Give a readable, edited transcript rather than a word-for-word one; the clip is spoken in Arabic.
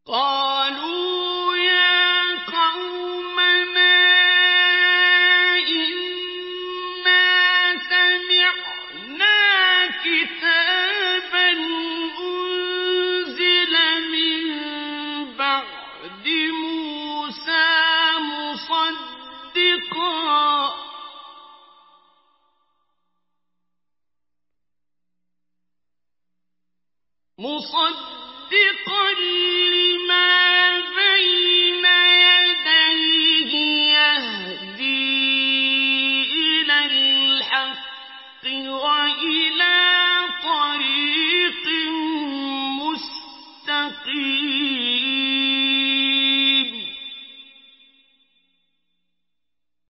قَالُوا يَا قَوْمَنَا إِنَّا سَمِعْنَا كِتَابًا أُنزِلَ مِن بَعْدِ مُوسَىٰ مُصَدِّقًا لِّمَا بَيْنَ يَدَيْهِ يَهْدِي إِلَى الْحَقِّ وَإِلَىٰ